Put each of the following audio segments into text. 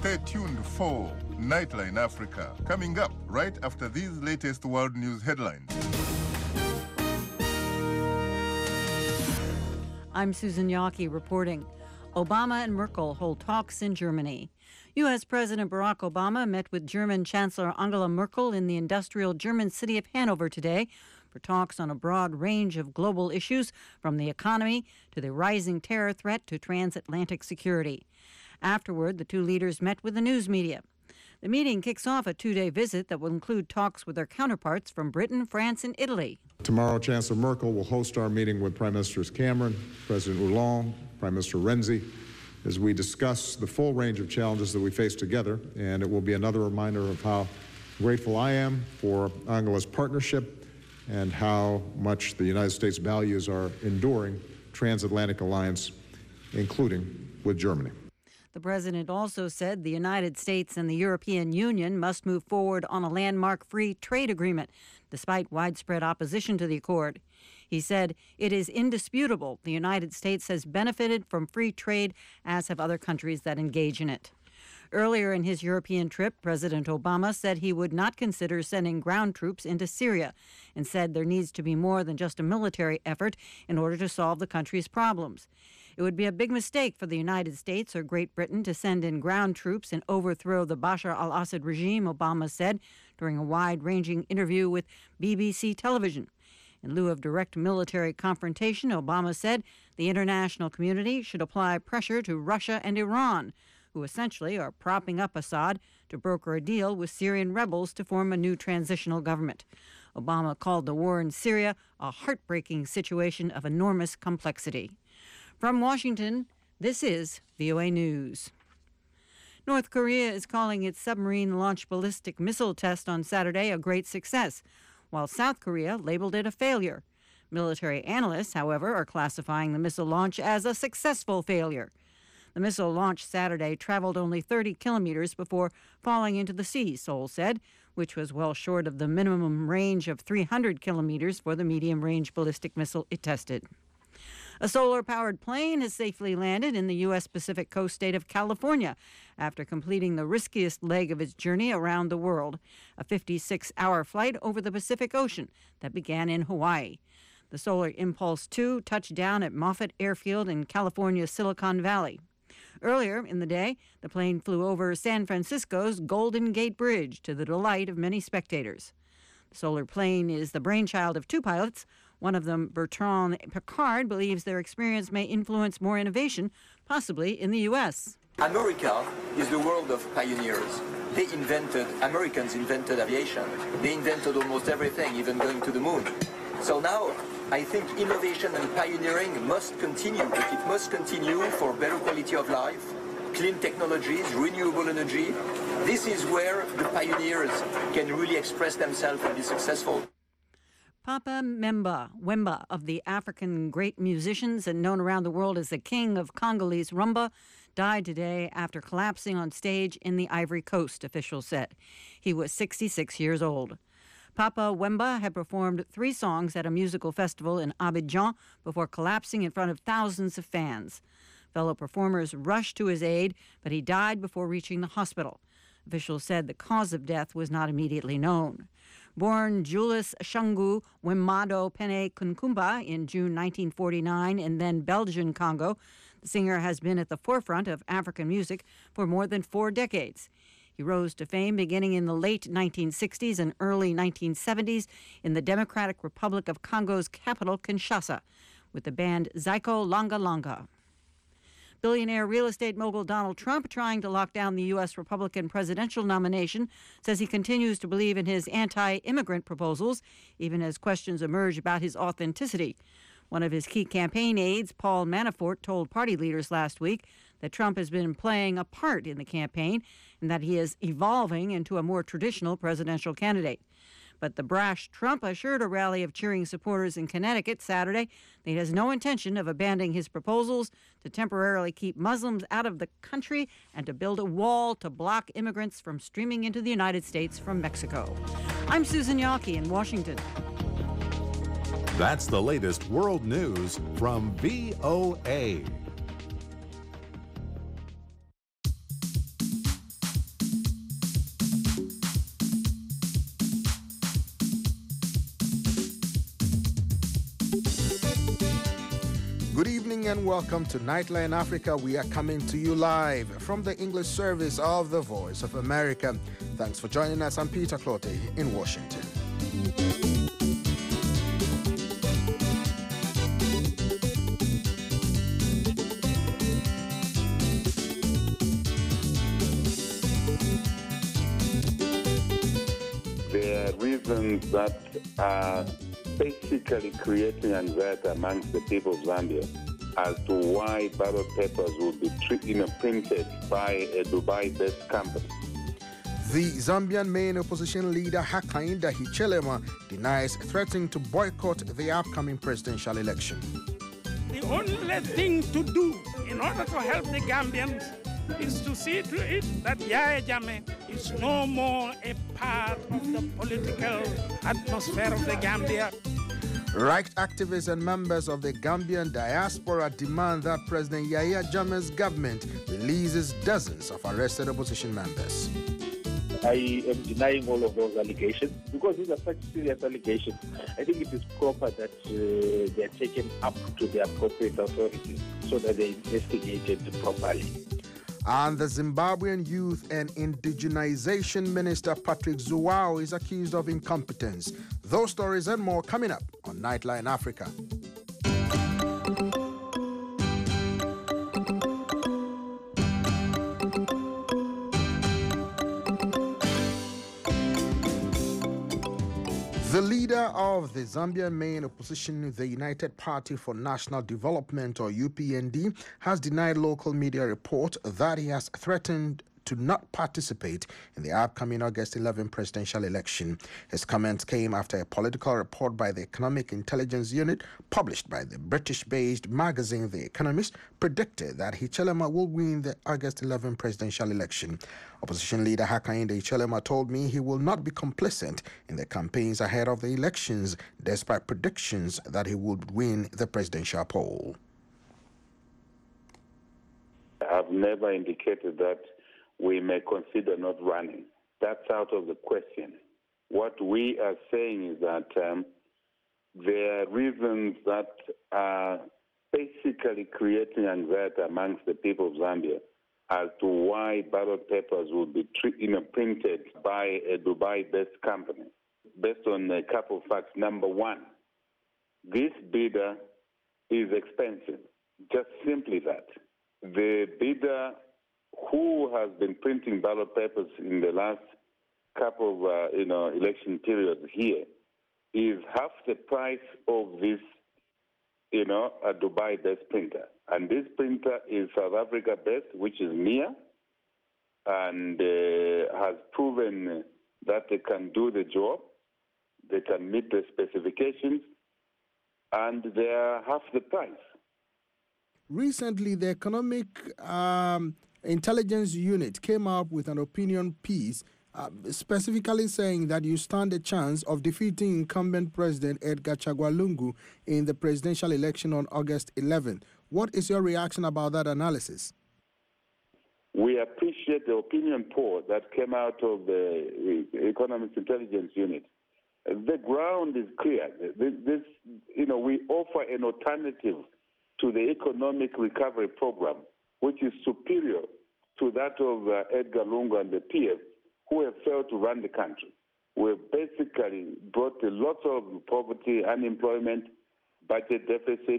Stay tuned for Nightline Africa, coming up right after these latest world news headlines. I'm Susan Yaki reporting. Obama and Merkel hold talks in Germany. U.S. President Barack Obama met with German Chancellor Angela Merkel in the industrial German city of Hanover today for talks on a broad range of global issues, from the economy to the rising terror threat to transatlantic security. Afterward, the two leaders met with the news media. The meeting kicks off a two-day visit that will include talks with their counterparts from Britain, France, and Italy. Tomorrow, Chancellor Merkel will host our meeting with Prime Ministers Cameron, President Hollande, Prime Minister Renzi, as we discuss the full range of challenges that we face together, and it will be another reminder of how grateful I am for Angela's partnership and how much the United States values our enduring transatlantic alliance, including with Germany. The president also said the United States and the European Union must move forward on a landmark free trade agreement, despite widespread opposition to the accord. He said it is indisputable the United States has benefited from free trade, as have other countries that engage in it. Earlier in his European trip, President Obama said he would not consider sending ground troops into Syria and said there needs to be more than just a military effort in order to solve the country's problems. It would be a big mistake for the United States or Great Britain to send in ground troops and overthrow the Bashar al-Assad regime, Obama said during a wide-ranging interview with BBC television. In lieu of direct military confrontation, Obama said the international community should apply pressure to Russia and Iran, who essentially are propping up Assad to broker a deal with Syrian rebels to form a new transitional government. Obama called the war in Syria a heartbreaking situation of enormous complexity. From Washington, this is VOA News. North Korea is calling its submarine-launched ballistic missile test on Saturday a great success, while South Korea labeled it a failure. Military analysts, however, are classifying the missile launch as a successful failure. The missile launched Saturday traveled only 30 kilometers before falling into the sea, Seoul said, which was well short of the minimum range of 300 kilometers for the medium-range ballistic missile it tested. A solar-powered plane has safely landed in the U.S. Pacific Coast state of California after completing the riskiest leg of its journey around the world, a 56-hour flight over the Pacific Ocean that began in Hawaii. The Solar Impulse 2 touched down at Moffett Airfield in California's Silicon Valley. Earlier in the day, the plane flew over San Francisco's Golden Gate Bridge to the delight of many spectators. The solar plane is the brainchild of two pilots. One of them, Bertrand Piccard, believes their experience may influence more innovation, possibly in the U.S. America is the world of pioneers. Americans invented aviation. They invented almost everything, even going to the moon. So now, I think innovation and pioneering must continue, but it must continue for better quality of life, clean technologies, renewable energy. This is where the pioneers can really express themselves and be successful. Papa Wemba of the African great musicians and known around the world as the king of Congolese rumba, died today after collapsing on stage in the Ivory Coast, officials said. He was 66 years old. Papa Wemba had performed 3 songs at a musical festival in Abidjan before collapsing in front of thousands of fans. Fellow performers rushed to his aid, but he died before reaching the hospital. Officials said the cause of death was not immediately known. Born Julius Shangu Wemado Pene Kunkumba in June 1949 in then Belgian Congo, the singer has been at the forefront of African music for more than 4 decades. He rose to fame beginning in the late 1960s and early 1970s in the Democratic Republic of Congo's capital, Kinshasa, with the band Zyko Langa Langa. Billionaire real estate mogul Donald Trump, trying to lock down the U.S. Republican presidential nomination, says he continues to believe in his anti-immigrant proposals, even as questions emerge about his authenticity. One of his key campaign aides, Paul Manafort, told party leaders last week that Trump has been playing a part in the campaign and that he is evolving into a more traditional presidential candidate. But the brash Trump assured a rally of cheering supporters in Connecticut Saturday that he has no intention of abandoning his proposals to temporarily keep Muslims out of the country and to build a wall to block immigrants from streaming into the United States from Mexico. I'm Susan Yaki in Washington. That's the latest world news from VOA. Good evening and welcome to Nightline Africa. We are coming to you live from the English service of the Voice of America. Thanks for joining us. I'm Peter Clote in Washington. There are reasons that are basically creating anxiety amongst the people of Zambia as to why ballot papers will be printed by a Dubai-based company. The Zambian main opposition leader Hakainde Hichilema denies threatening to boycott the upcoming presidential election. The only thing to do in order to help the Gambians is to see to it that Yahya Jammeh is no more a part of the political atmosphere of the Gambia. Right activists and members of the Gambian diaspora demand that President Yahya Jammeh's government releases dozens of arrested opposition members. I am denying all of those allegations because these are such serious allegations. I think it is proper that they are taken up to the appropriate authorities so that they are investigated properly. And the Zimbabwean Youth and Indigenization Minister Patrick Zuwao is accused of incompetence. Those stories and more coming up on Nightline Africa. The leader of the Zambian main opposition, the United Party for National Development, or UPND, has denied local media report that he has threatened to not participate in the upcoming August 11 presidential election. His comments came after a political report by the Economic Intelligence Unit, published by the British-based magazine The Economist, predicted that Hichilema will win the August 11 presidential election. Opposition leader Hakainde Hichilema told me he will not be complicit in the campaigns ahead of the elections, despite predictions that he would win the presidential poll. I have never indicated that we may consider not running. That's out of the question. What we are saying is that there are reasons that are basically creating anxiety amongst the people of Zambia as to why ballot papers will be printed by a Dubai-based company, based on a couple of facts. Number one, this bidder is expensive. Just simply that. The bidder who has been printing ballot papers in the last couple of election periods here is half the price of this, a Dubai-based printer. And this printer is South Africa-based, which is Mia, and has proven that they can do the job, they can meet the specifications, and they are half the price. Recently, the Economic Intelligence Unit came up with an opinion piece specifically saying that you stand a chance of defeating incumbent President Edgar Chagwa Lungu in the presidential election on August 11. What is your reaction about that analysis? We appreciate the opinion poll that came out of the Economic Intelligence Unit. The ground is clear. We offer an alternative to the economic recovery program, which is superior to that of Edgar Lungu and the PF, who have failed to run the country. We've basically brought a lot of poverty, unemployment, budget deficit,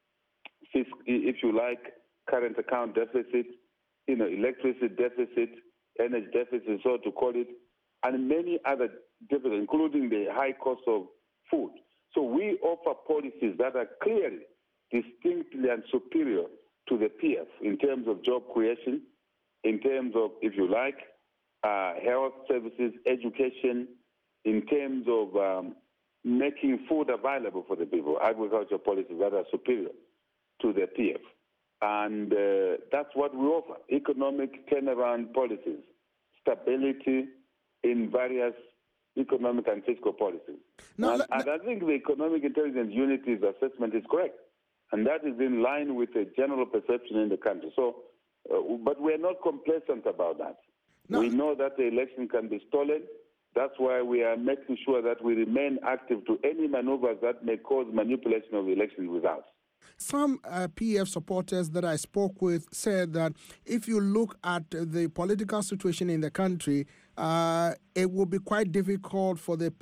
if you like, current account deficit, electricity deficit, energy deficit, so to call it, and many other deficits, including the high cost of food. So we offer policies that are clearly, distinctly and superior to the PF in terms of job creation, in terms of, if you like, health services, education, in terms of making food available for the people, agricultural policies that are superior to the PF. And that's what we offer, economic turnaround policies, stability in various economic and fiscal policies. And I think the Economic Intelligence Unity's assessment is correct. And that is in line with the general perception in the country. So, but we're not complacent about that. We know that the election can be stolen. That's why we are making sure that we remain active to any maneuvers that may cause manipulation of the election results. Some PF supporters that I spoke with said that if you look at the political situation in the country, it will be quite difficult for the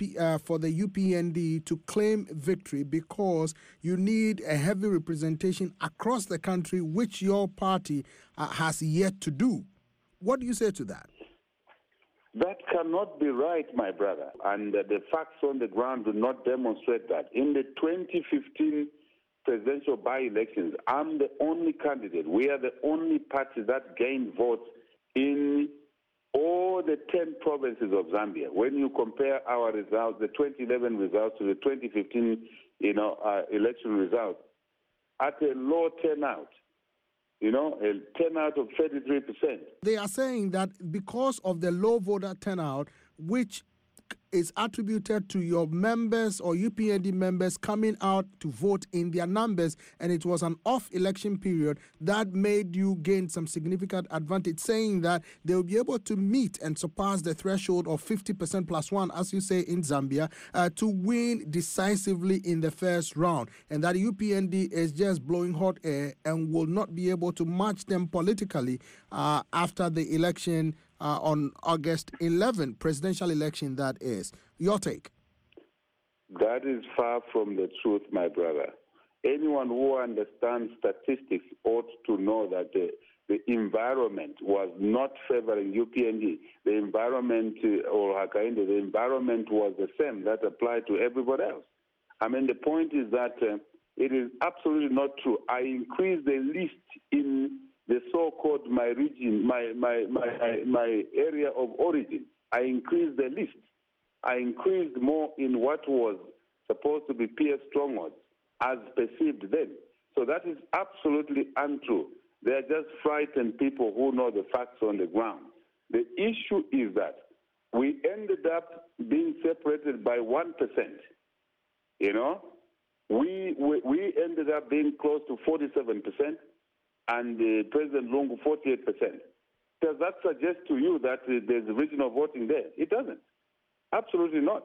UPND to claim victory because you need a heavy representation across the country, which your party has yet to do. What do you say to that? That cannot be right, my brother. And the facts on the ground do not demonstrate that. In the 2015 presidential by-elections, I'm the only candidate. We are the only party that gained votes in all the 10 provinces of Zambia. When you compare our results, the 2011 results to the 2015, election results, at a low turnout, a turnout of 33%. They are saying that because of the low voter turnout, which is attributed to your members or UPND members coming out to vote in their numbers, and it was an off-election period that made you gain some significant advantage, saying that they will be able to meet and surpass the threshold of 50% plus one, as you say in Zambia, to win decisively in the first round, and that UPND is just blowing hot air and will not be able to match them politically after the election on August 11, presidential election, that is. Your take? That is far from the truth, my brother. Anyone who understands statistics ought to know that the environment was not favoring UPND. The environment, or Hakainde, the environment was the same that applied to everybody else. I mean, the point is that it is absolutely not true. I increased the list in the so-called my region, my area of origin. I increased the list. I increased more in what was supposed to be PF strongholds as perceived then. So that is absolutely untrue. They are just frightened people who know the facts on the ground. The issue is that we ended up being separated by 1%. We ended up being close to 47%. And President Lungu 48%. Does that suggest to you that there's regional voting there? It doesn't. Absolutely not.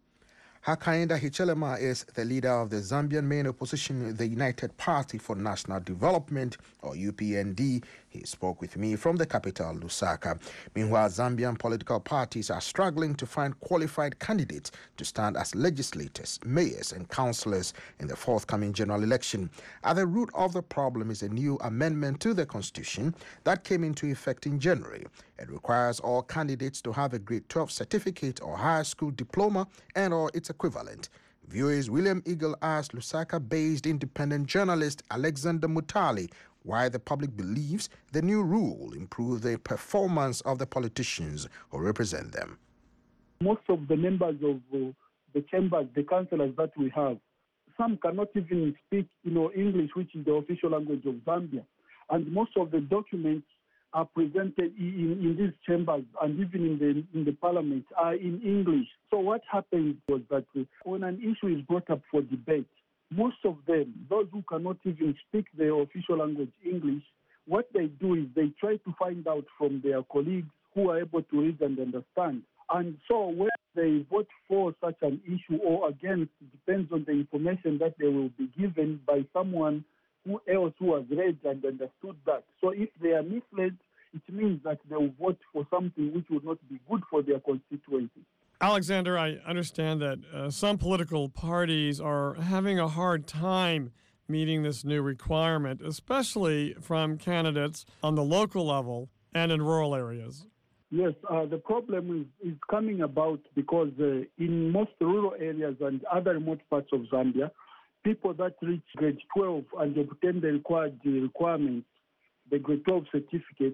Hakainde Hichilema is the leader of the Zambian main opposition, the United Party for National Development, or UPND. He spoke with me from the capital, Lusaka. Meanwhile, Zambian political parties are struggling to find qualified candidates to stand as legislators, mayors, and councillors in the forthcoming general election. At the root of the problem is a new amendment to the Constitution that came into effect in January. It requires all candidates to have a grade 12 certificate or higher school diploma and or its equivalent. VOA's William Eagle asked Lusaka-based independent journalist Alexander Mutali why the public believes the new rule will improve the performance of the politicians who represent them. Most of the members of the chambers, the councillors that we have, some cannot even speak, English, which is the official language of Zambia. And most of the documents are presented in these chambers and even in the parliament are in English. So what happened was that when an issue is brought up for debate, most of them, those who cannot even speak their official language, English, what they do is they try to find out from their colleagues who are able to read and understand. And so when they vote for such an issue or against, it depends on the information that they will be given by someone who has read and understood that. So if they are misled, it means that they will vote for something which will not be good for their constituency. Alexander, I understand that some political parties are having a hard time meeting this new requirement, especially from candidates on the local level and in rural areas. Yes, the problem is coming about because in most rural areas and other remote parts of Zambia, people that reach grade 12 and obtain the required requirements, the grade 12 certificate,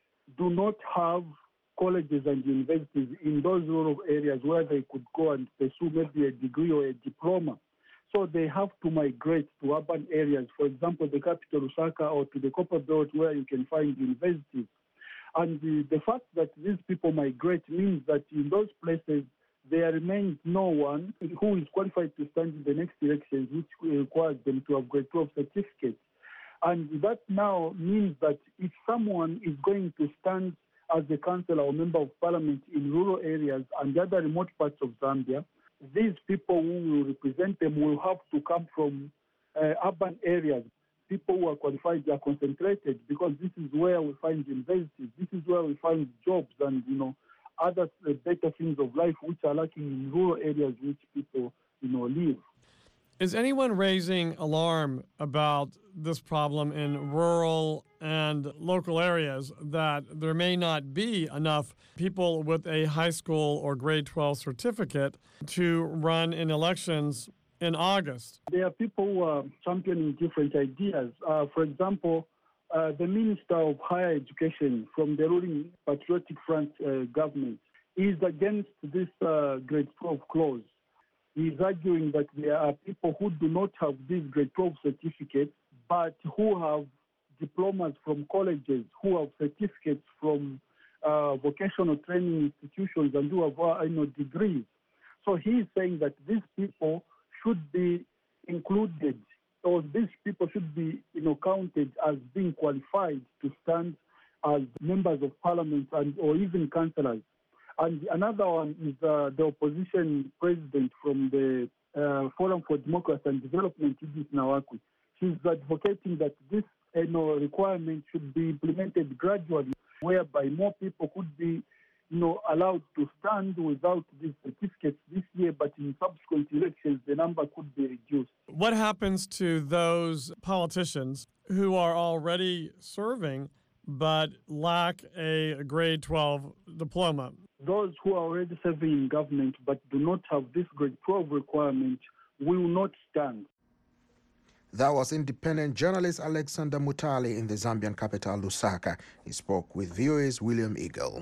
do not have colleges and universities in those rural areas where they could go and pursue maybe a degree or a diploma. So they have to migrate to urban areas, for example, the capital, Lusaka, or to the Copper Belt where you can find universities. And the fact that these people migrate means that in those places, there remains no one who is qualified to stand in the next elections, which requires them to have grade 12 certificates. And that now means that if someone is going to stand as a councillor or member of parliament in rural areas and other remote parts of Zambia, these people who will represent them will have to come from urban areas. People who are qualified are concentrated because this is where we find universities, this is where we find jobs and, other better things of life which are lacking in rural areas which people, live. Is anyone raising alarm about this problem in rural and local areas, that there may not be enough people with a high school or grade 12 certificate to run in elections in August? There are people who are championing different ideas. For example, the Minister of Higher Education from the ruling Patriotic Front government is against this grade 12 clause. He is arguing that there are people who do not have these grade 12 certificates, but who have diplomas from colleges, who have certificates from vocational training institutions, and who have degrees. So he is saying that these people should be included, or these people should be counted as being qualified to stand as members of parliament or even councillors. And another one is the opposition president from the Forum for Democracy and Development, Edith Nawakwi. She's advocating that this requirement should be implemented gradually, whereby more people could be allowed to stand without these certificates this year, but in subsequent elections, the number could be reduced. What happens to those politicians who are already serving but lack a grade 12 diploma? Those who are already serving in government but do not have this grade 12 requirement will not stand. That was independent journalist Alexander Mutale in the Zambian capital, Lusaka. He spoke with VOA's William Eagle.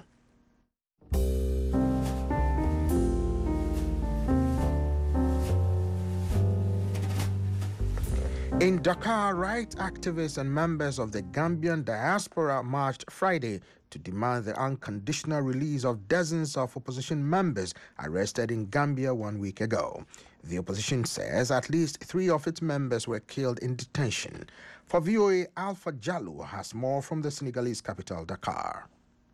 In Dakar, rights activists and members of the Gambian diaspora marched Friday to demand the unconditional release of dozens of opposition members arrested in Gambia 1 week ago. The opposition says at least 3 of its members were killed in detention. For VOA, Alpha Jallo has more from the Senegalese capital, Dakar.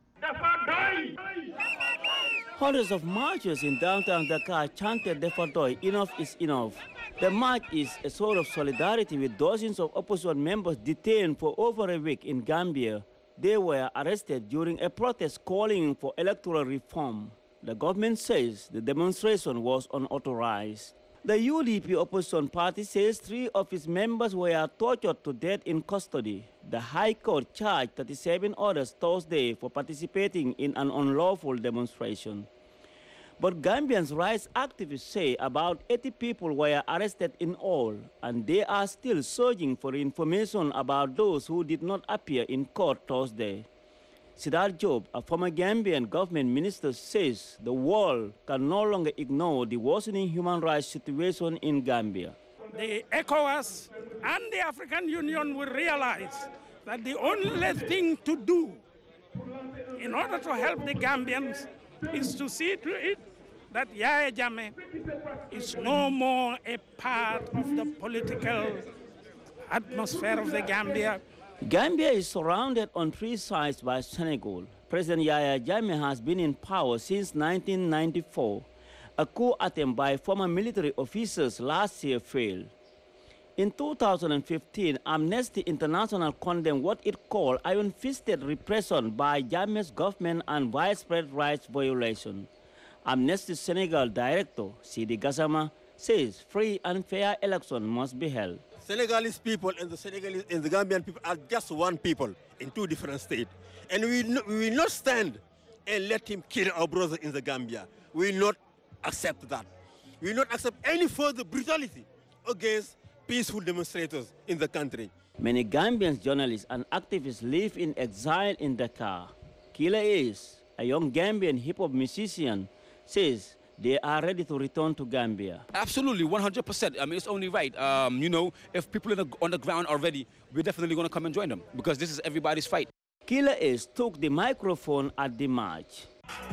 Hundreds of marchers in downtown Dakar chanted "Defadoy, enough is enough." The march is a sort of solidarity with dozens of opposition members detained for over a week in Gambia. They were arrested during a protest calling for electoral reform. The government says the demonstration was unauthorized. The UDP opposition party says 3 of its members were tortured to death in custody. The High Court charged 37 others Thursday for participating in an unlawful demonstration. But Gambian rights activists say about 80 people were arrested in all, and they are still searching for information about those who did not appear in court Thursday. Sidar Job, a former Gambian government minister, says the world can no longer ignore the worsening human rights situation in Gambia. The ECOWAS and the African Union will realize that the only thing to do in order to help the Gambians is to see to it that Yahya Jammeh is no more a part of the political atmosphere of the Gambia. Gambia is surrounded on 3 sides by Senegal. President Yahya Jammeh has been in power since 1994. A coup attempt by former military officers last year failed. In 2015, Amnesty International condemned what it called iron-fisted repression by Jammeh's government and widespread rights violation. Amnesty Senegal Director Sidi Gassama says free and fair election must be held. Senegalese people and the Gambian people are just one people in 2 different states. And we will not stand and let him kill our brother in the Gambia. We will not accept that. We will not accept any further brutality against peaceful demonstrators in the country. Many Gambian journalists and activists live in exile in Dakar. Killer Ace, a young Gambian hip-hop musician, says they are ready to return to Gambia. Absolutely, 100%. I mean, it's only right. If people on the ground are ready, we're definitely going to come and join them because this is everybody's fight. Killer Ace took the microphone at the march.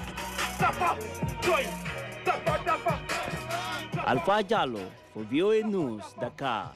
Alpha Jallo for VOA News, Dakar.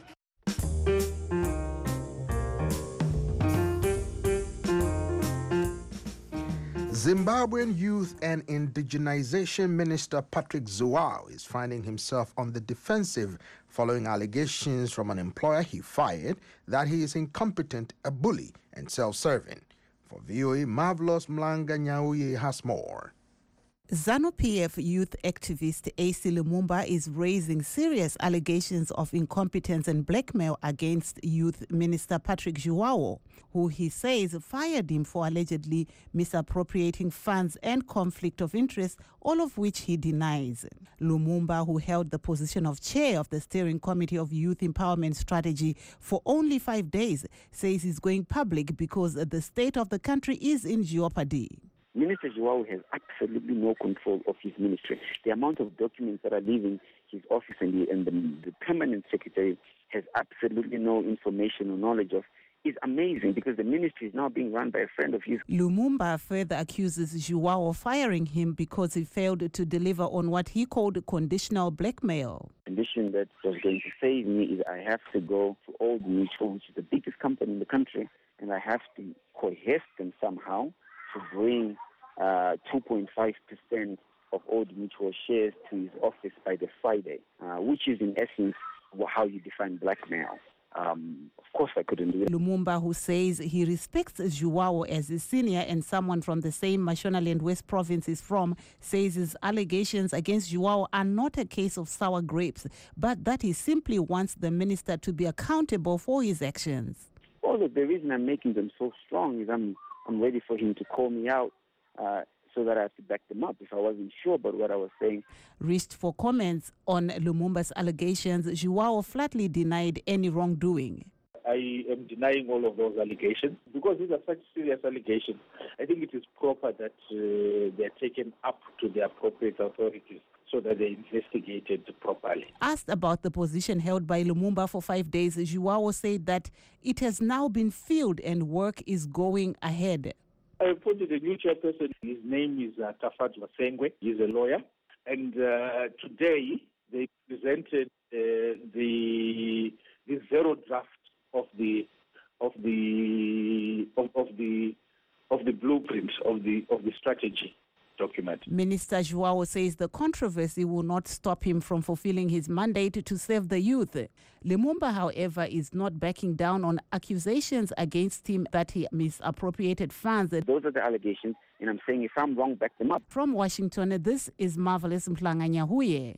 Zimbabwean Youth and Indigenization Minister Patrick Zuwao is finding himself on the defensive following allegations from an employer he fired that he is incompetent, a bully, and self-serving. For VOA, Marvelous Mlanga Nyauye has more. ZANU-PF youth activist AC Lumumba is raising serious allegations of incompetence and blackmail against Youth Minister Patrick Zuwao, who he says fired him for allegedly misappropriating funds and conflict of interest, all of which he denies. Lumumba, who held the position of chair of the Steering Committee of Youth Empowerment Strategy for only 5 days, says he's going public because the state of the country is in jeopardy. Minister Zuwao has absolutely no control of his ministry. The amount of documents that are leaving his office and the permanent secretary has absolutely no information or knowledge of is amazing, because the ministry is now being run by a friend of his. Lumumba further accuses Zuwao of firing him because he failed to deliver on what he called conditional blackmail. The condition that was going to save me is I have to go to Old Mutual, which is the biggest company in the country, and I have to coerce them somehow to bring 2.5% of Old Mutual shares to his office by the Friday, which is in essence how you define blackmail. Of course I couldn't do it. Lumumba, who says he respects Zuwao as a senior and someone from the same Mashonaland West province is from, says his allegations against Zuwao are not a case of sour grapes, but that he simply wants the minister to be accountable for his actions. Well, look, the reason I'm making them so strong is I'm ready for him to call me out so that I have to back them up if I wasn't sure about what I was saying. Reached for comments on Lumumba's allegations, Zuwao flatly denied any wrongdoing. I am denying all of those allegations because these are such serious allegations. I think it is proper that they are taken up to the appropriate authorities so that they investigated properly. Asked about the position held by Lumumba for 5 days, Zuwao said that it has now been filled and work is going ahead. I appointed a new chairperson. His name is Tafat Vasengwe. He's a lawyer. And today they presented the zero draft of the blueprint of the strategy document. Minister Zuwao says the controversy will not stop him from fulfilling his mandate to serve the youth. Lumumba, however, is not backing down on accusations against him that he misappropriated funds. Those are the allegations, and I'm saying if I'm wrong, back them up. From Washington, this is Marvelous Mlanga Nyauye.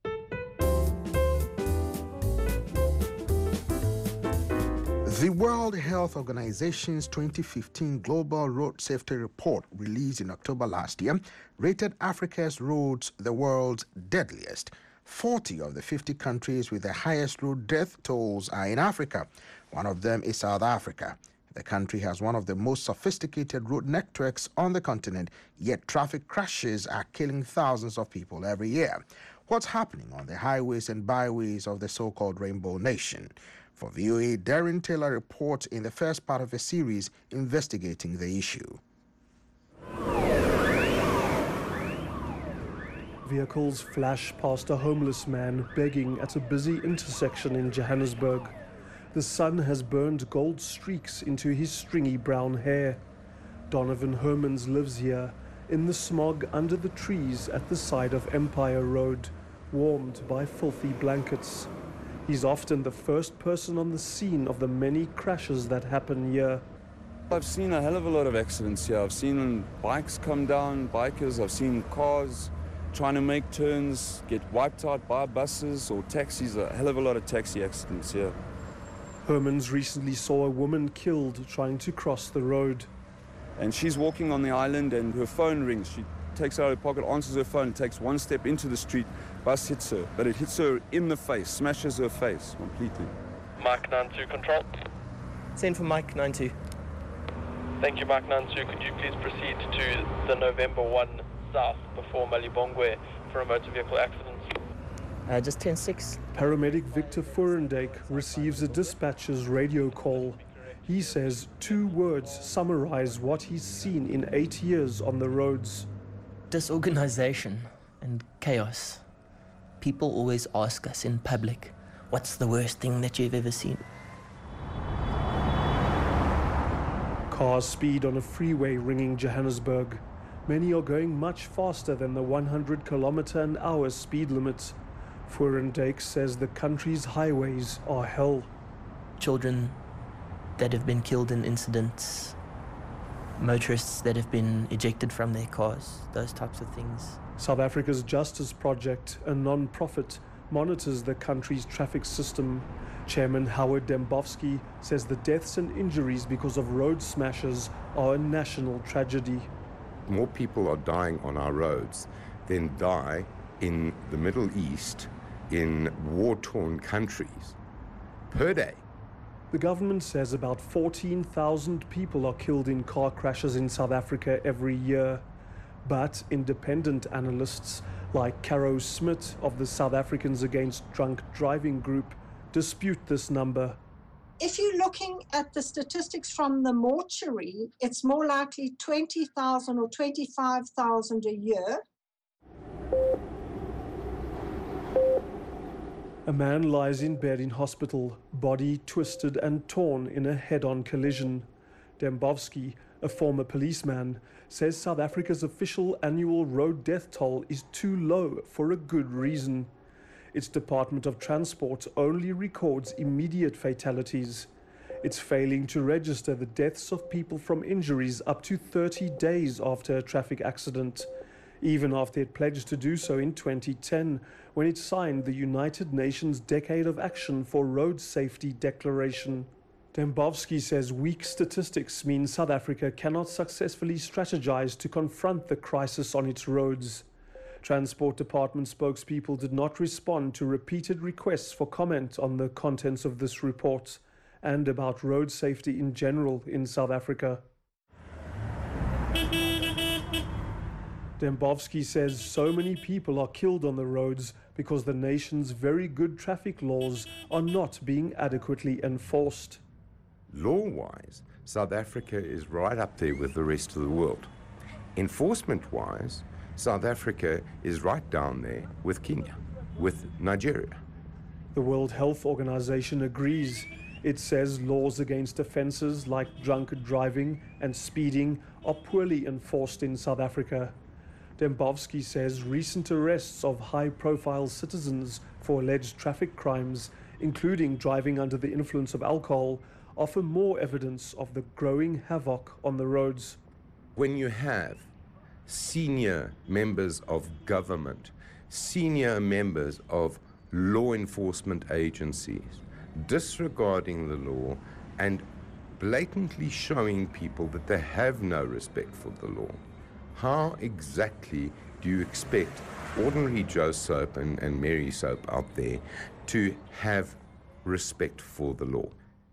The World Health Organization's 2015 Global Road Safety Report, released in October last year, rated Africa's roads the world's deadliest. 40 of the 50 countries with the highest road death tolls are in Africa. One of them is South Africa. The country has one of the most sophisticated road networks on the continent, yet traffic crashes are killing thousands of people every year. What's happening on the highways and byways of the so-called Rainbow Nation? For VOA, Darren Taylor reports in the first part of a series investigating the issue. Vehicles flash past a homeless man begging at a busy intersection in Johannesburg. The sun has burned gold streaks into his stringy brown hair. Donovan Hermans lives here, in the smog under the trees at the side of Empire Road, warmed by filthy blankets. He's often the first person on the scene of the many crashes that happen here. I've seen a hell of a lot of accidents here. I've seen bikes come down, bikers, I've seen cars trying to make turns, get wiped out by buses or taxis, a hell of a lot of taxi accidents here. Hermans recently saw a woman killed trying to cross the road. And she's walking on the island and her phone rings. She takes it out of her pocket, answers her phone, takes one step into the street, bus hits her, but it hits her in the face, smashes her face completely. Mike 92 control. Send for Mike 92. Thank you, Mike 92. Could you please proceed to the November 1 south before Malibongwe for a motor vehicle accident? Just 10-6. Paramedic Victor Furendijk receives a dispatcher's radio call. He says 2 words summarize what he's seen in 8 years on the roads. Disorganization and chaos. People always ask us in public, what's the worst thing that you've ever seen? Cars speed on a freeway ringing Johannesburg. Many are going much faster than the 100-kilometer-an-hour speed limit. Furendijk says the country's highways are hell. Children that have been killed in incidents, motorists that have been ejected from their cars, those types of things. South Africa's Justice Project, a non-profit, monitors the country's traffic system. Chairman Howard Dembowski says the deaths and injuries because of road smashes are a national tragedy. More people are dying on our roads than die in the Middle East in war-torn countries per day. The government says about 14,000 people are killed in car crashes in South Africa every year. But independent analysts like Caro Smith of the South Africans Against Drunk Driving group dispute this number. If you're looking at the statistics from the mortuary, it's more likely 20,000 or 25,000 a year. A man lies in bed in hospital, body twisted and torn in a head-on collision. Dembowski, a former policeman, says South Africa's official annual road death toll is too low for a good reason. Its Department of Transport only records immediate fatalities. It's failing to register the deaths of people from injuries up to 30 days after a traffic accident, even after it pledged to do so in 2010, when it signed the United Nations Decade of Action for Road Safety Declaration. Dembowski says weak statistics mean South Africa cannot successfully strategize to confront the crisis on its roads. Transport Department spokespeople did not respond to repeated requests for comment on the contents of this report and about road safety in general in South Africa. Dembowski says so many people are killed on the roads because the nation's very good traffic laws are not being adequately enforced. Law-wise, South Africa is right up there with the rest of the world. Enforcement-wise, South Africa is right down there with Kenya, with Nigeria. The World Health Organization agrees. It says laws against offenses like drunk driving and speeding are poorly enforced in South Africa. Dembowski says recent arrests of high-profile citizens for alleged traffic crimes, including driving under the influence of alcohol, offer more evidence of the growing havoc on the roads. When you have senior members of government, senior members of law enforcement agencies disregarding the law and blatantly showing people that they have no respect for the law, how exactly do you expect ordinary Joe Soap and Mary Soap out there to have respect for the law?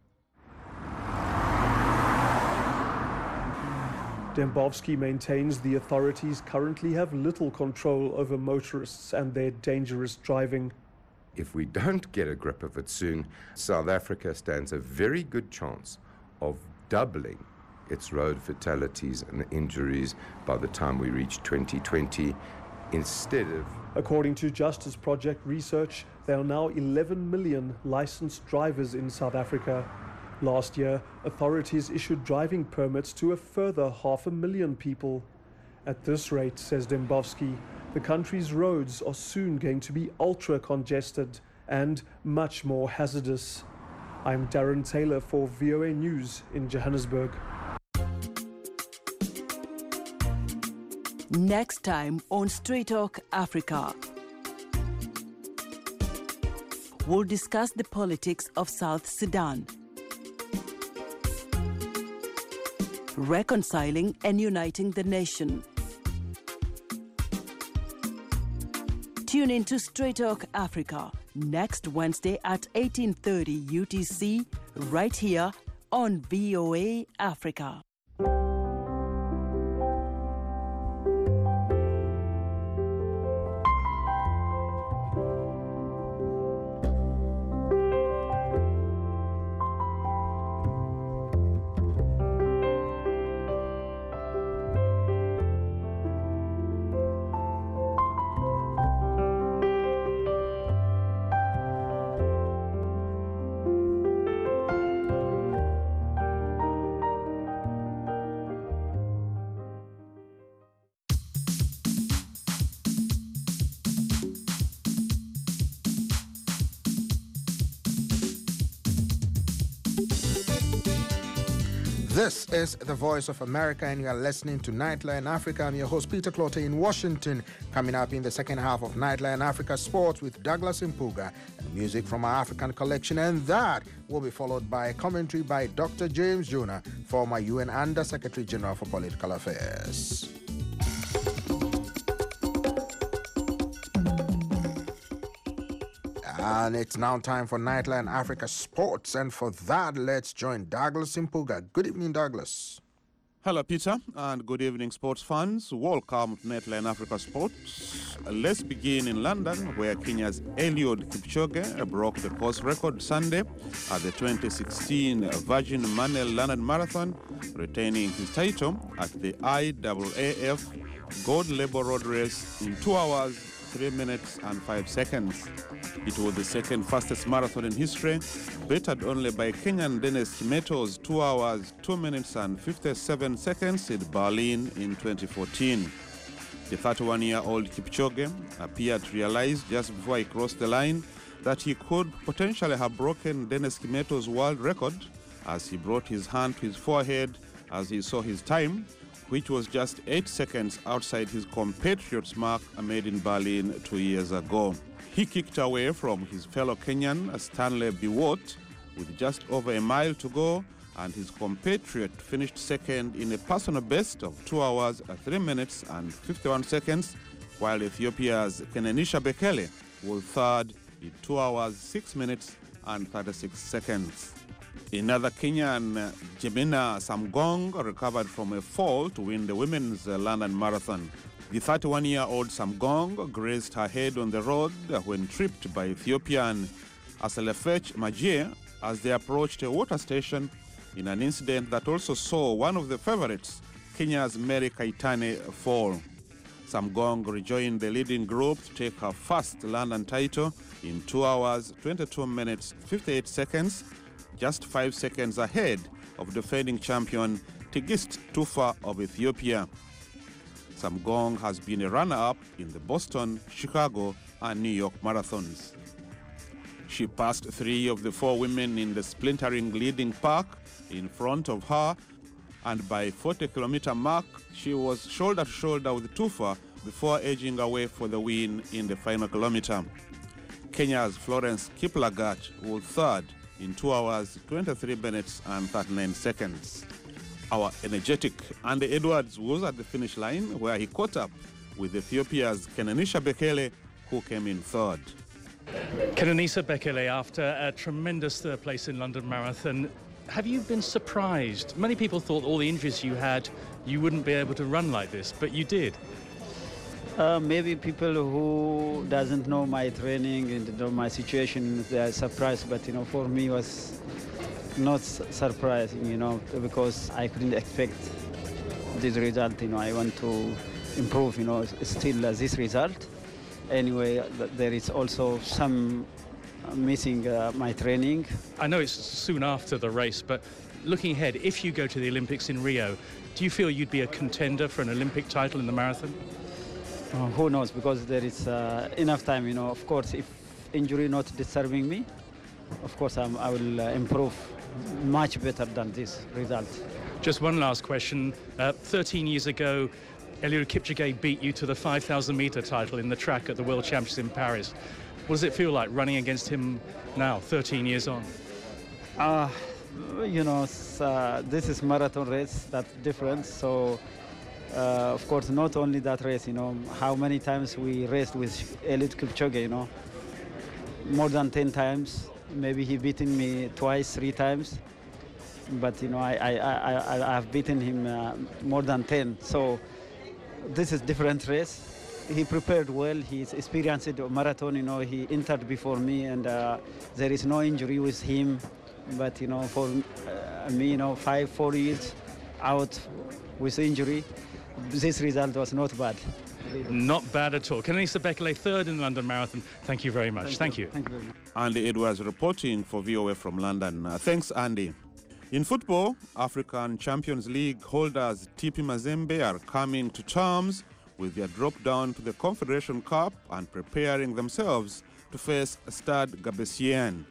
Dembowski maintains the authorities currently have little control over motorists and their dangerous driving. If we don't get a grip of it soon, South Africa stands a very good chance of doubling its road fatalities and injuries by the time we reach 2020, instead of... According to Justice Project research, there are now 11 million licensed drivers in South Africa. Last year, authorities issued driving permits to a further 500,000 people. At this rate, says Dembowski, the country's roads are soon going to be ultra-congested and much more hazardous. I'm Darren Taylor for VOA News in Johannesburg. Next time on Straight Talk Africa, we'll discuss the politics of South Sudan, reconciling and uniting the nation. Tune in to Straight Talk Africa next Wednesday at 18:30 UTC, right here on VOA Africa. This is the Voice of America, and you are listening to Nightline Africa. I'm your host, Peter Clotte, in Washington. Coming up in the second half of Nightline Africa Sports with Douglas Mpuga and music from our African collection. And that will be followed by a commentary by Dr. James Jonah, former UN Under-Secretary General for Political Affairs. And it's now time for Nightline Africa Sports. And for that, let's join Douglas Mpuga. Good evening, Douglas. Hello, Peter, and good evening, sports fans. Welcome to Nightline Africa Sports. Let's begin in London, where Kenya's Eliud Kipchoge broke the course record Sunday at the 2016 Virgin Money London Marathon, retaining his title at the IAAF Gold Label Road Race in 2 hours, 3 minutes and 5 seconds. It was the second fastest marathon in history, bettered only by Kenyan Dennis Kimeto's 2 hours, 2 minutes and 57 seconds in Berlin in 2014. The 31-year-old Kipchoge appeared to realize just before he crossed the line that he could potentially have broken Dennis Kimeto's world record as he brought his hand to his forehead as he saw his time, which was just 8 seconds outside his compatriot's mark made in Berlin 2 years ago. He kicked away from his fellow Kenyan, Stanley Biwott, with just over a mile to go, and his compatriot finished second in a personal best of 2 hours, 3 minutes and 51 seconds, while Ethiopia's Kenenisa Bekele was third in 2 hours, 6 minutes and 36 seconds. Another Kenyan, Jemina Samgong, recovered from a fall to win the women's London Marathon. The 31-year-old Samgong grazed her head on the road when tripped by Ethiopian Aselefech Majie as they approached a water station in an incident that also saw one of the favorites, Kenya's Mary Kaitane, fall. Samgong rejoined the leading group to take her first London title in 2 hours, 22 minutes, 58 seconds, just 5 seconds ahead of defending champion Tigist Tufa of Ethiopia. Samgong has been a runner-up in the Boston, Chicago, and New York marathons. She passed 3 of the 4 women in the splintering leading pack in front of her, and by 40-kilometer mark, she was shoulder to shoulder with Tufa before edging away for the win in the final kilometer. Kenya's Florence Kiplagat was third in 2 hours, 23 minutes and 39 seconds. Our energetic Andy Edwards was at the finish line, where he caught up with Ethiopia's Kenenisa Bekele, who came in third. Kenenisa Bekele, after a tremendous third place in London Marathon, have you been surprised? Many people thought all the injuries you had, you wouldn't be able to run like this, but you did. Maybe people who doesn't know my training and know my situation, they are surprised, but for me it was not surprising, because I couldn't expect this result. I want to improve, still this result. Anyway, there is also some missing my training. I know it's soon after the race, but looking ahead, if you go to the Olympics in Rio, do you feel you'd be a contender for an Olympic title in the marathon? Who knows, because there is enough time, Of course, if injury not disturbing me, of course I will improve much better than this result. Just one last question. 13 years ago, Eliud Kipchoge beat you to the 5,000-meter title in the track at the World Championships in Paris. What does it feel like running against him now, 13 years on? This is marathon race, that's different. So, of course, not only that race, how many times we raced with Eliud Kipchoge, more than 10 times. Maybe he beaten me twice, 3 times. But, I've beaten him more than 10. So this is different race. He prepared well. He's experienced a marathon. He entered before me, and there is no injury with him. But for me, 4 years out with injury, this result was not bad. Not bad at all. Kenenisa Bekele, third in the London Marathon. Thank you very much. Thank you. Thank you very much. Andy Edwards reporting for VOA from London. Thanks, Andy. In football, African Champions League holders TP Mazembe are coming to terms with their drop down to the Confederation Cup and preparing themselves to face Stade Gabesien.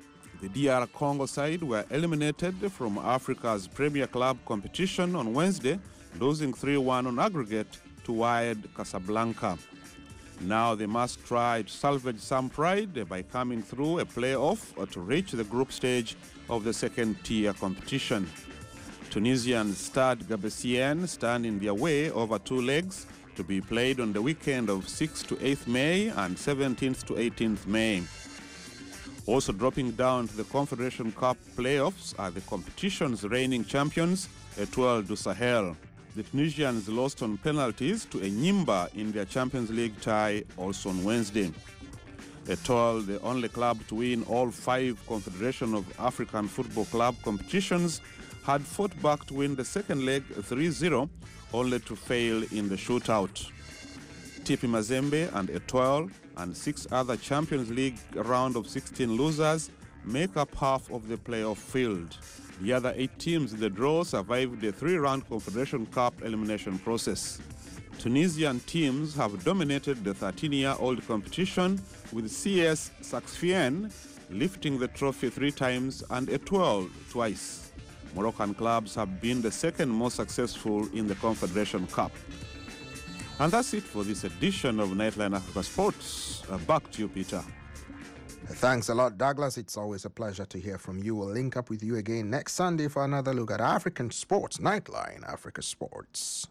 The DR Congo side were eliminated from Africa's Premier Club competition on Wednesday, losing 3-1 on aggregate to Wydad Casablanca. Now they must try to salvage some pride by coming through a playoff or to reach the group stage of the second-tier competition. Tunisian Stade Gabesien stand in their way over 2 legs to be played on the weekend of 6th to 8th May and 17th to 18th May. Also dropping down to the Confederation Cup playoffs are the competition's reigning champions, Etoile du Sahel. The Tunisians lost on penalties to Enyimba in their Champions League tie also on Wednesday. Etoile, the only club to win all 5 Confederation of African Football Club competitions, had fought back to win the second leg 3-0, only to fail in the shootout. TP Mazembe and Etoile and 6 other Champions League round of 16 losers make up half of the playoff field. The other 8 teams in the draw survived the 3-round Confederation Cup elimination process. Tunisian teams have dominated the 13-year-old competition, with CS Sfaxien lifting the trophy 3 times and Etoile twice. Moroccan clubs have been the second most successful in the Confederation Cup. And that's it for this edition of Nightline Africa Sports. Back to you, Peter. Thanks a lot, Douglas. It's always a pleasure to hear from you. We'll link up with you again next Sunday for another look at African sports. Nightline Africa Sports.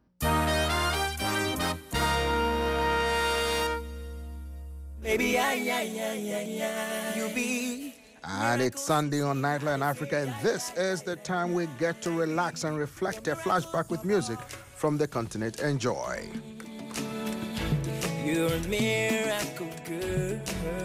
Baby, you be. And it's Sunday on Nightline Africa, and this is the time we get to relax and reflect. A flashback with music from the continent. Enjoy. You're a miracle girl.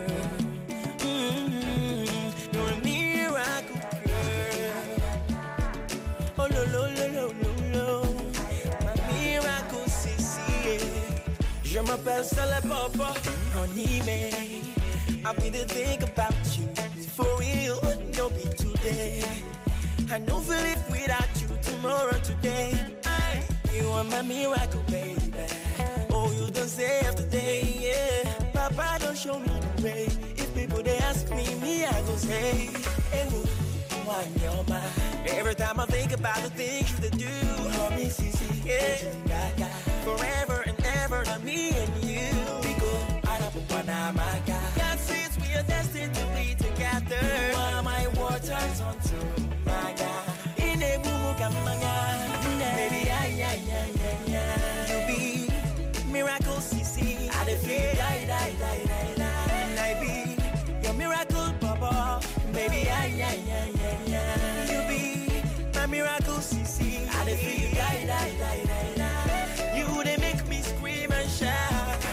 You're a miracle girl. Oh, no, no, no, no, no, no. My miracle Sissy. Je m'appelle Sale Papa. Honey, I'll be to think about you. For real, don't be today. I know feel it without you tomorrow, today. You are my miracle, baby. Oh, you don't say after day, yeah. Papa, don't show me the way. If people they ask me, I go say, hey, why your mind? Every time I think about the things you do, homie, Sissy, yeah. Forever and ever, me and you. We go, I don't want my God. God says we are destined to be together. You are my waters onto my God. In a baby, you be miracle, Sissy. I dey feel die. And I be your miracle, Papa. Baby, you be my miracle, Sissy. I dey feel die. You they make me scream and shout.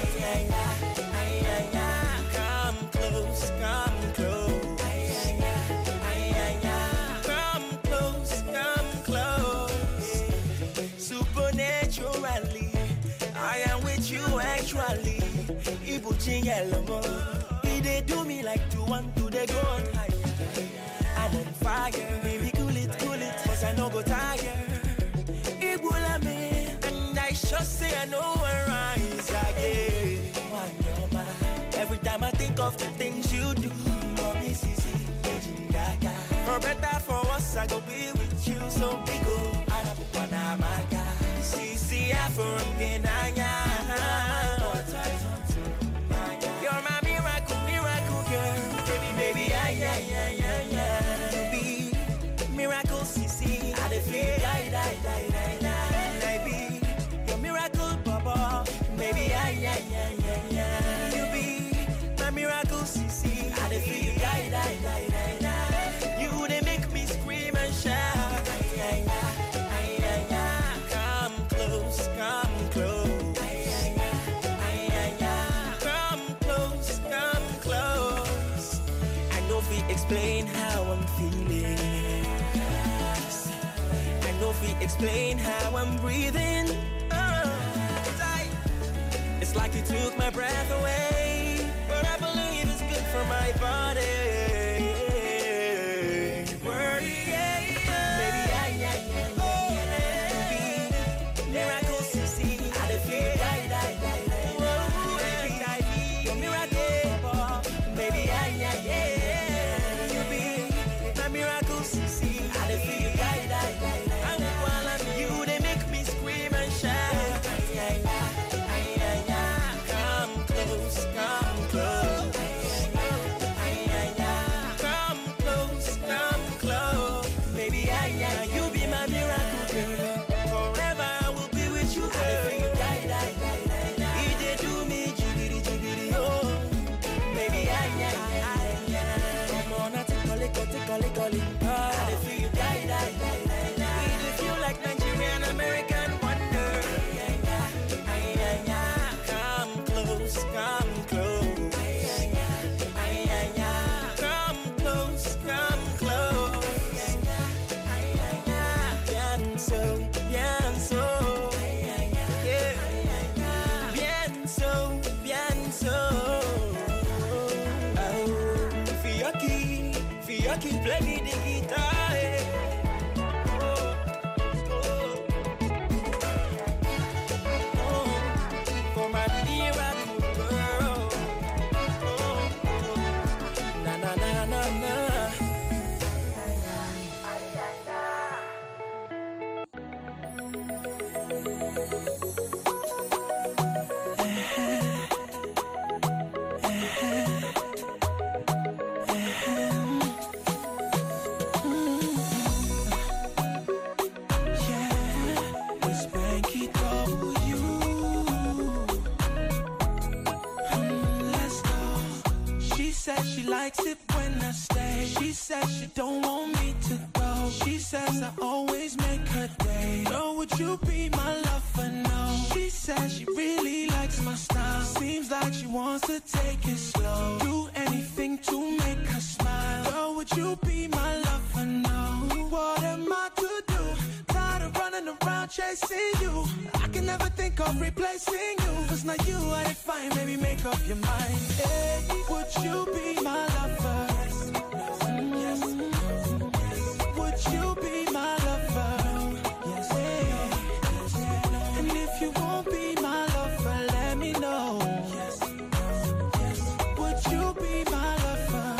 Come close, come close. I am with you actually. He they do me like to want to they go on high. I'm on fire, baby, cool it, cause I know go tired. Ebola me, and I sure say I know where rise again. Every time I think of the things you do, mommy, Sissy, for better, for worse, I go be with you. So big go, I don't wanna my God. Sissy, I for you're my miracle girl. Baby, you be miracle, Sissy. I dey feel die. I be your miracle, Papa. Baby, you be my miracle, Sissy. I dey feel die. You they make me scream and shout. Come close, come close. Explain how I'm feeling. I know if we explain how I'm breathing. It's like you took my breath away, but I believe it's good for my body. You be close, come close. Come close, come close. Bien so, bien so. Yeah. Bien so, bien so. Fiaki play the guitar. For my miracle girl. Na na na na na. She likes it when I stay. She says she don't want me to go. She says I always make her day. Girl, would you be my lover now? She says she really likes my style. Seems like she wants to take it slow. Do anything to make her smile. Girl, would you be my lover now? What am I to do? Tired of running around chasing you. I can never think of replacing you. Cause now you are fine, baby, make up your mind. Hey, would you be my lover? Yes. Would you be my lover? Yes. Hey. And if you won't be my lover, let me know. Yes. Would you be my lover?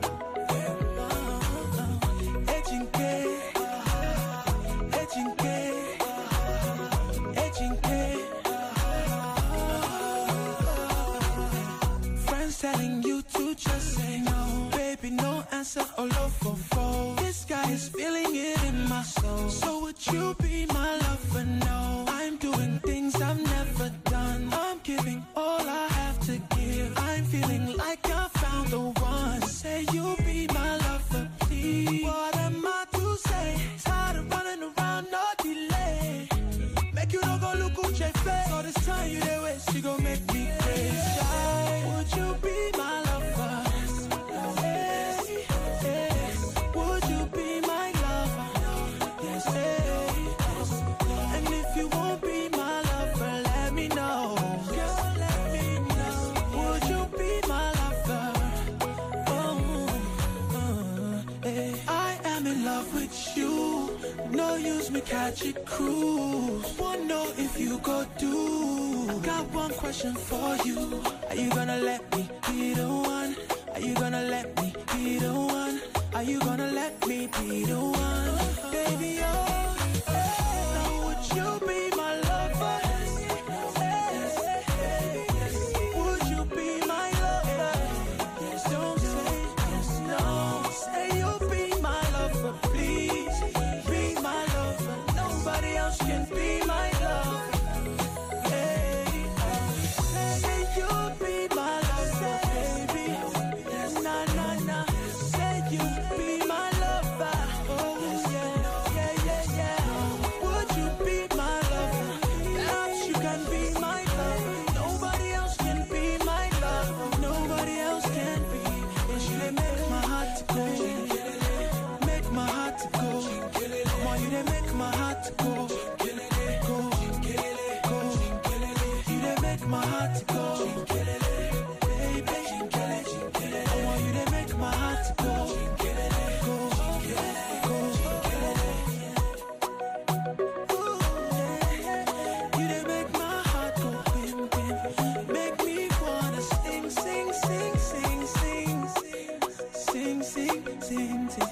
Friends telling you to just say no. Baby, no answer, all over four. This guy is feeling it in my soul. So would you be my lover? No, I'm doing things I've never done. I'm giving all I have to give. I'm feeling like I found the one. Say you'll be my lover, please. What am I to say? Tired of running around, no delay. Make you don't go look at your face. All this time you there waste, you gon' make me crazy. Would you be my lover? Hey, hey. Would you be my lover? Yes, hey. And if you won't be my lover, let me know. Girl, let me know. Would you be my lover? Hey. I am in love with you. No use me catch it cruise. Wanna know if you go do. I got one question for you. Are you gonna let me be the one? Are you gonna let me be the one? Are you gonna let me be the one? Baby, oh, now would you be my lover? Would you be my lover? Don't say yes, no. Say you'll be my lover, please. Be my lover. Nobody else can be my lover. Say you'll be my lover, baby. Nah, nah, nah. Say you'll be my lover. Oh, yeah, yeah, yeah, yeah. Would you be my lover? Perhaps you can be my lover. Nobody else can be my lover. Nobody else can be. And she done make my heart to go. Make my heart to go. Come on, you done make my heart to go. Go, go. You done make my heart to go. Baby, I want you to make my heart to go. Go, go. Ooh, yeah. You done make my heart go bim, bim. Make me wanna sing, sing, sing, sing, sing, sing, sing, sing, sing.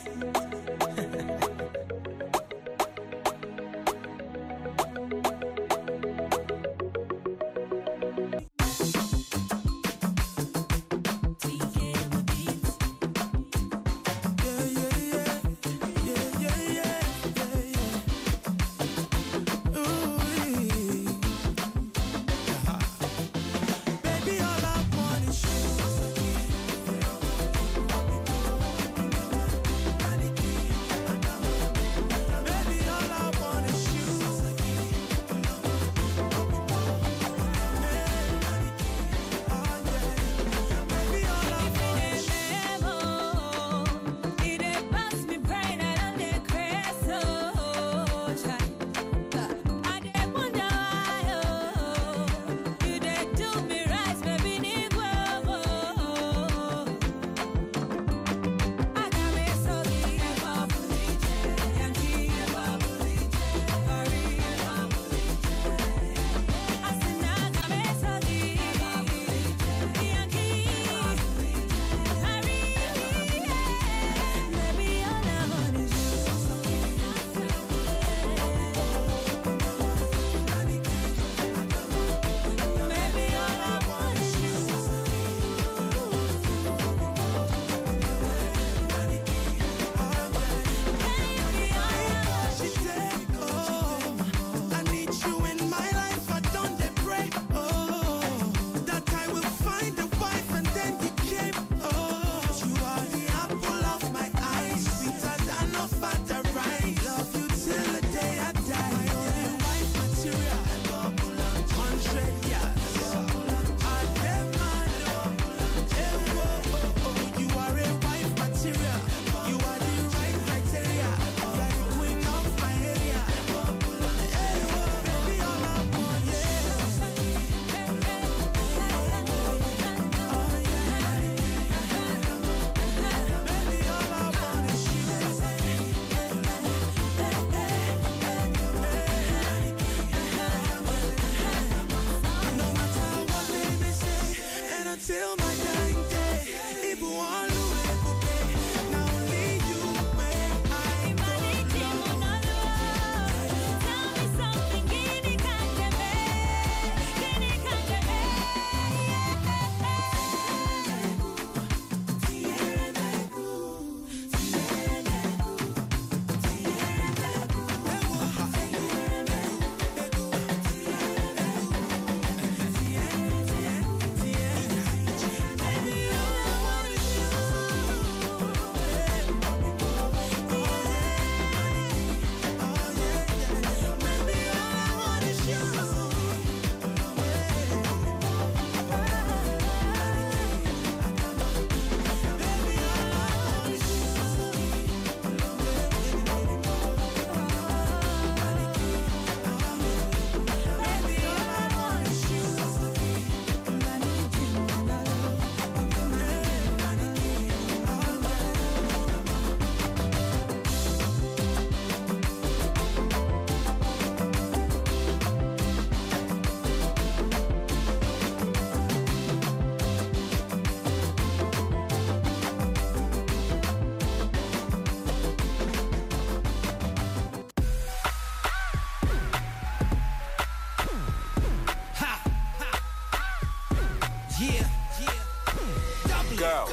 Yeah. Go.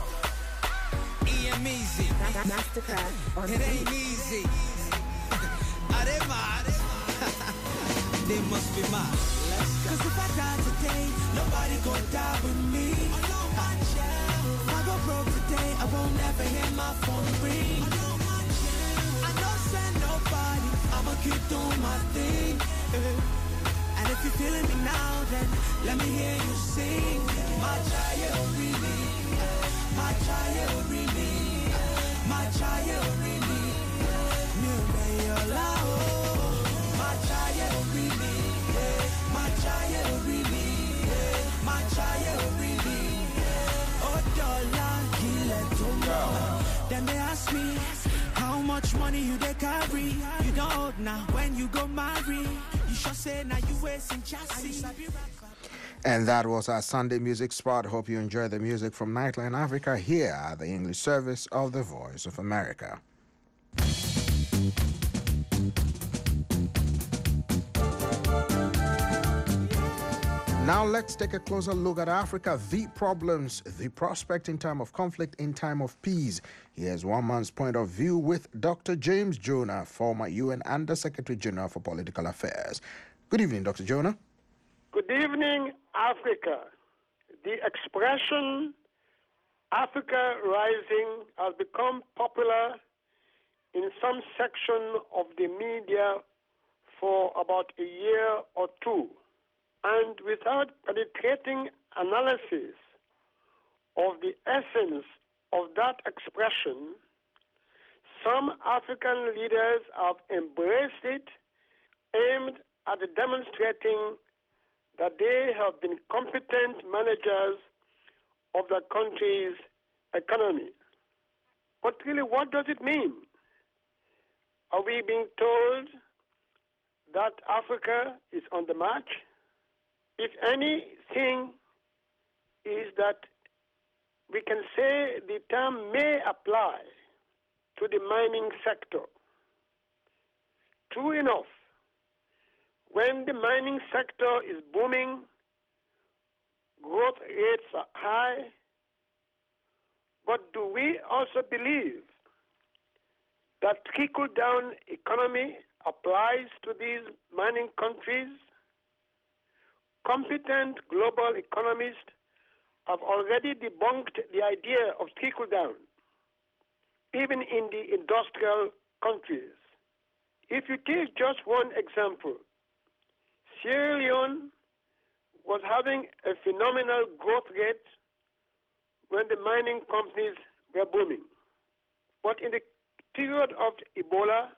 Easy. Masterclass. It ain't easy. Are they mad? They must be mad. Cause if I die today, nobody gon' die with me. If I go broke today, I won't ever hear my phone ring. I don't send nobody, I'ma keep doing my thing. And if you're feeling me now, then let me hear you sing. My child, really. My child, really. My child, really. My child, really. My child, really. My child, really. Oh, dollar, then they ask me how much money you they carry. You don't hold now when you go marry. You should say now you wasting chassis. And that was our Sunday music spot. Hope you enjoy the music from Nightline Africa here at the English service of the Voice of America. Now let's take a closer look at Africa, the problems, the prospect in time of conflict, in time of peace. Here's one man's point of view with Dr. James Jonah, former UN Under Secretary General for Political Affairs. Good evening, Dr. Jonah. Good evening, Africa. The expression Africa Rising has become popular in some section of the media for about a year or two. And without penetrating analysis of the essence of that expression, some African leaders have embraced it, aimed at demonstrating that they have been competent managers of the country's economy. But really, what does it mean? Are we being told that Africa is on the march? If anything, is that we can say the term may apply to the mining sector. True enough, when the mining sector is booming, growth rates are high, but do we also believe that trickle-down economy applies to these mining countries? Competent global economists have already debunked the idea of trickle-down, even in the industrial countries. If you take just one example, Sierra Leone was having a phenomenal growth rate when the mining companies were booming. But in the period of Ebola,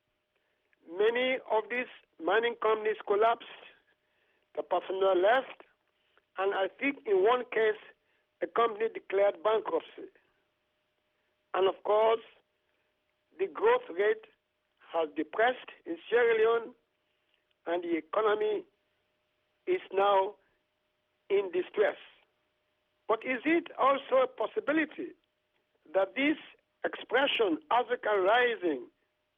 many of these mining companies collapsed. The personnel left, and I think in one case, the company declared bankruptcy. And of course, the growth rate has depressed in Sierra Leone, and the economy is now in distress. But is it also a possibility that this expression, Africa Rising,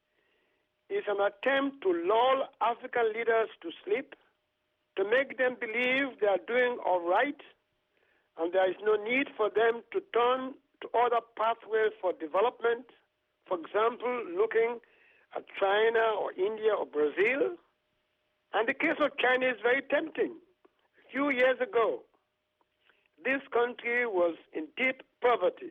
is an attempt to lull African leaders to sleep, to make them believe they are doing all right, and there is no need for them to turn to other pathways for development, for example, looking at China or India or Brazil? And the case of China is very tempting. A few years ago, this country was in deep poverty.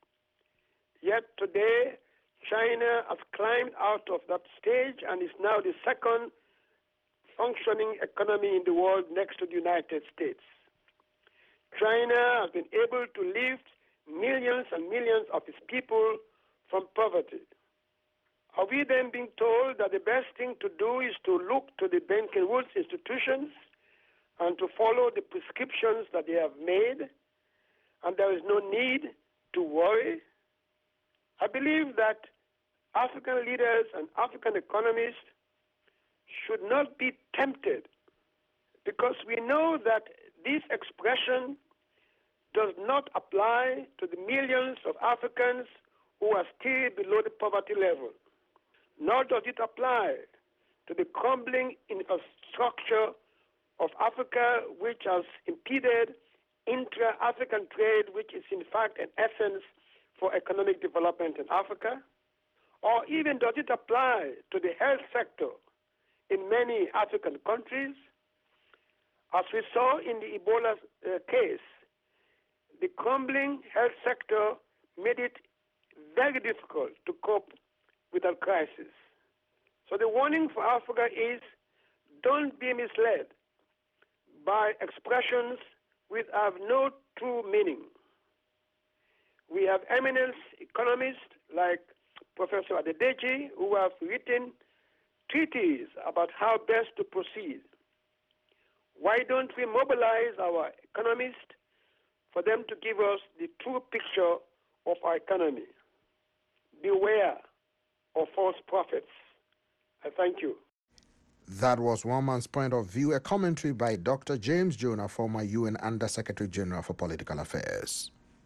Yet today, China has climbed out of that stage and is now the second functioning economy in the world next to the United States. China has been able to lift millions and millions of its people from poverty. Are we then being told that the best thing to do is to look to the Bretton Woods institutions and to follow the prescriptions that they have made, and there is no need to worry? I believe that African leaders and African economists should not be tempted, because we know that this expression does not apply to the millions of Africans who are still below the poverty level, nor does it apply to the crumbling infrastructure of Africa, which has impeded intra-African trade, which is in fact an essence for economic development in Africa? Or even does it apply to the health sector in many African countries? As we saw in the Ebola case, the crumbling health sector made it very difficult to cope with that crisis. So the warning for Africa is, don't be misled by expressions which have no true meaning. We have eminent economists like Professor Adedeji, who have written treatises about how best to proceed. Why don't we mobilize our economists for them to give us the true picture of our economy? Beware of false prophets. I thank you. That was One Man's Point of View, a commentary by Dr. James Jonah, former UN Under-Secretary General for Political Affairs.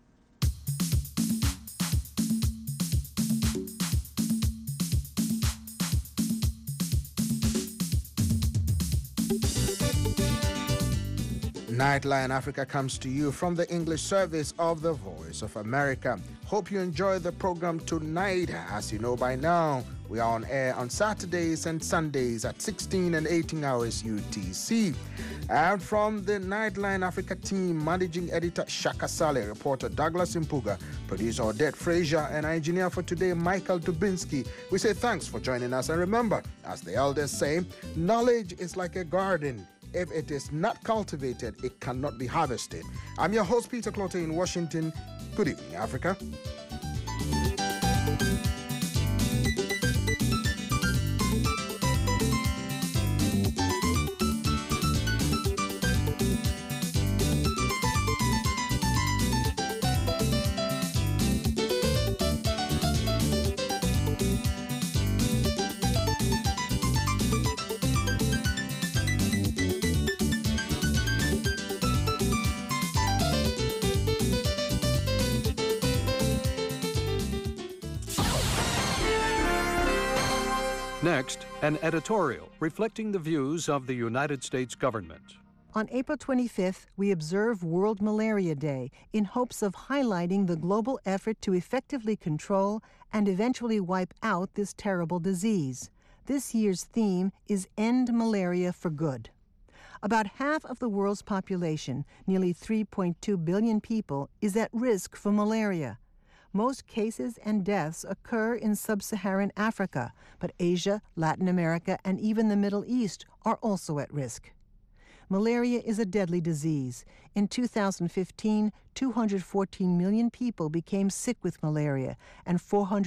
Nightline Africa comes to you from the English service of the Voice of America. Hope you enjoy the program tonight. As you know by now, we are on air on Saturdays and Sundays at 16 and 18 hours UTC. And from the Nightline Africa team, managing editor Shaka Saleh, reporter Douglas Impuga, producer Odette Frazier, and engineer for today Michael Dubinsky, we say thanks for joining us. And remember, as the elders say, knowledge is like a garden. If it is not cultivated, it cannot be harvested. I'm your host, Peter Clottey in Washington. Good evening, Africa. Next, an editorial reflecting the views of the United States government. On April 25th, we observe World Malaria Day in hopes of highlighting the global effort to effectively control and eventually wipe out this terrible disease. This year's theme is End Malaria for Good. About half of the world's population, nearly 3.2 billion people, is at risk for malaria. Most cases and deaths occur in sub-Saharan Africa, but Asia, Latin America, and even the Middle East are also at risk. Malaria is a deadly disease. In 2015, 214 million people became sick with malaria, and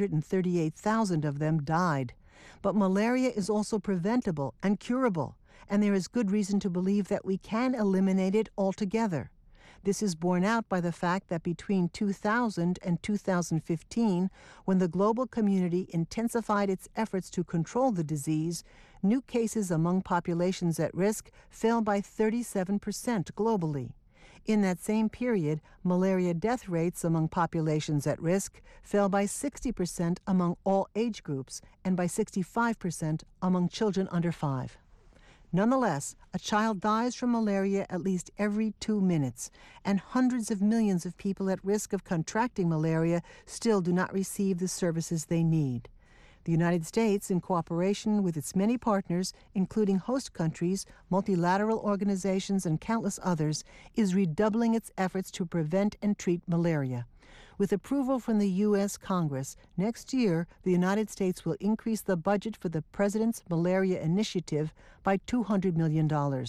438,000 of them died. But malaria is also preventable and curable, and there is good reason to believe that we can eliminate it altogether. This is borne out by the fact that between 2000 and 2015, when the global community intensified its efforts to control the disease, new cases among populations at risk fell by 37% globally. In that same period, malaria death rates among populations at risk fell by 60% among all age groups and by 65% among children under 5. Nonetheless, a child dies from malaria at least every 2 minutes, and hundreds of millions of people at risk of contracting malaria still do not receive the services they need. The United States, in cooperation with its many partners, including host countries, multilateral organizations, and countless others, is redoubling its efforts to prevent and treat malaria. With approval from the U.S. Congress, next year, the United States will increase the budget for the President's Malaria Initiative by $200 million.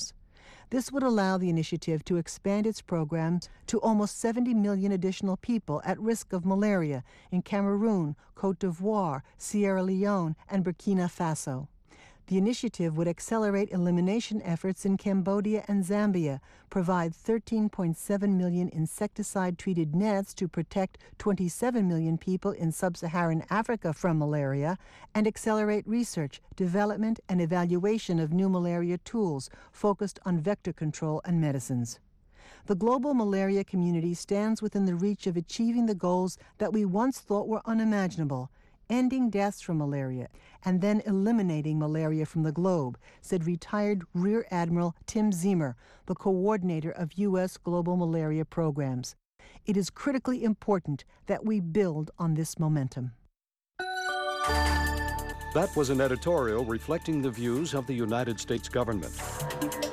This would allow the initiative to expand its programs to almost 70 million additional people at risk of malaria in Cameroon, Côte d'Ivoire, Sierra Leone, and Burkina Faso. The initiative would accelerate elimination efforts in Cambodia and Zambia, provide 13.7 million insecticide-treated nets to protect 27 million people in sub-Saharan Africa from malaria, and accelerate research, development, and evaluation of new malaria tools focused on vector control and medicines. The global malaria community stands within the reach of achieving the goals that we once thought were unimaginable: ending deaths from malaria and then eliminating malaria from the globe, said retired Rear Admiral Tim Ziemer, the coordinator of U.S. global malaria programs. It is critically important that we build on this momentum. That was an editorial reflecting the views of the United States government.